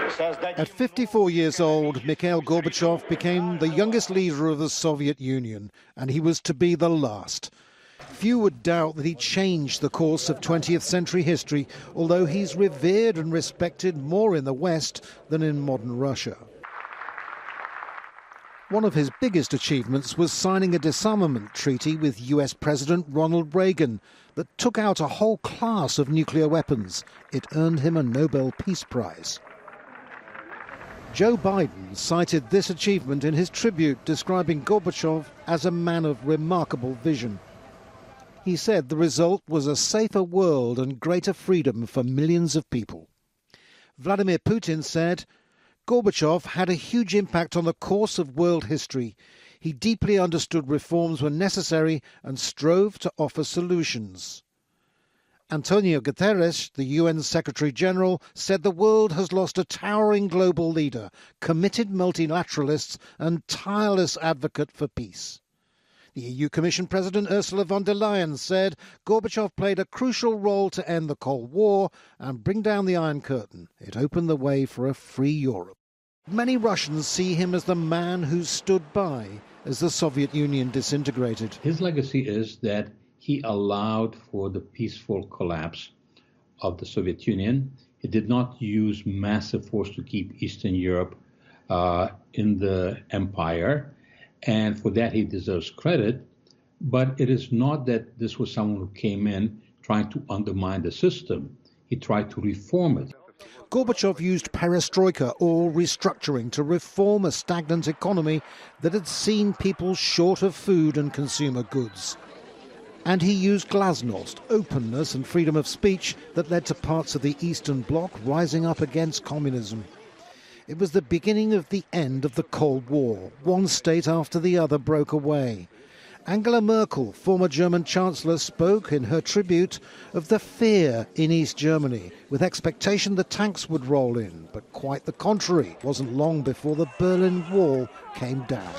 At 54 years old, Mikhail Gorbachev became the youngest leader of the Soviet Union, and he was to be the last. Few would doubt that he changed the course of 20th century history, although he's revered and respected more in the West than in modern Russia. One of his biggest achievements was signing a disarmament treaty with US President Ronald Reagan that took out a whole class of nuclear weapons. It earned him a Nobel Peace Prize. Joe Biden cited this achievement in his tribute, describing Gorbachev as a man of remarkable vision. He said the result was a safer world and greater freedom for millions of people. Vladimir Putin said, Gorbachev had a huge impact on the course of world history. He deeply understood reforms were necessary and strove to offer solutions. Antonio Guterres, the UN Secretary-General, said the world has lost a towering global leader, committed multilateralist and tireless advocate for peace. The EU Commission President Ursula von der Leyen said Gorbachev played a crucial role to end the Cold War and bring down the Iron Curtain. It opened the way for a free Europe. Many Russians see him as the man who stood by as the Soviet Union disintegrated. His legacy is that he allowed for the peaceful collapse of the Soviet Union. He did not use massive force to keep Eastern Europe in the empire, and for that he deserves credit. But it is not that this was someone who came in trying to undermine the system. He tried to reform it. Gorbachev used perestroika, or restructuring, to reform a stagnant economy that had seen people short of food and consumer goods. And he used glasnost, openness and freedom of speech that led to parts of the Eastern Bloc rising up against communism. It was the beginning of the end of the Cold War. One state after the other broke away. Angela Merkel, former German Chancellor, spoke in her tribute of the fear in East Germany, with expectation the tanks would roll in. But quite the contrary. It wasn't long before the Berlin Wall came down.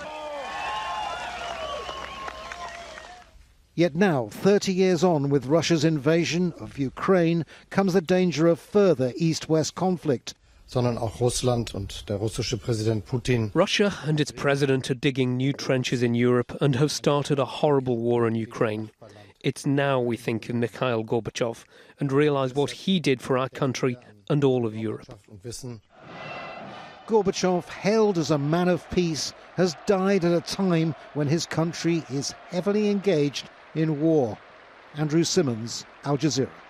Yet now, 30 years on with Russia's invasion of Ukraine, comes the danger of further East-West conflict. Sondern auch Russland und der russische Präsident Putin. Russia and its president are digging new trenches in Europe and have started a horrible war in Ukraine. It's now we think of Mikhail Gorbachev and realise what he did for our country and all of Europe. Gorbachev, hailed as a man of peace, has died at a time when his country is heavily engaged in war. Andrew Simmons, Al Jazeera.